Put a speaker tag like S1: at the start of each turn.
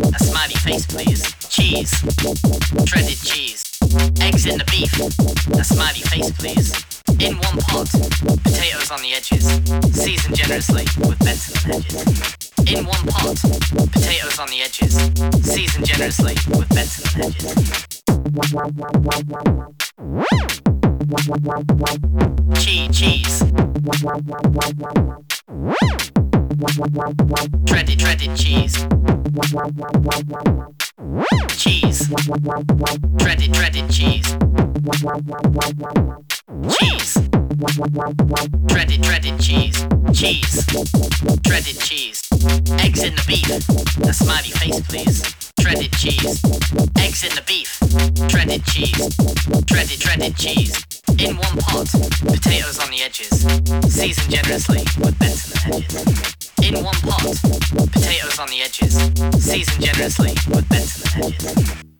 S1: A smiley face, please. Cheese. Shredded cheese. Eggs in the beef. A smiley face, please. In one pot. Potatoes on the edges. Seasoned generously with Benson and Hedges. In one pot. Potatoes on the edges. Seasoned generously with Benson and Hedges. Cheese. Shredded cheese. Cheese. Shredded cheese. Cheese. Shredded cheese. Cheese. Shredded cheese. Eggs in the beef. A smiley face, please. Shredded cheese. Eggs in the beef. Shredded cheese. Shredded cheese. In one pot. Potatoes on the edges. Seasoned generously with Benson and Hedges. In one pot. Potatoes on the edges. Seasoned generously with Benson and Hedges.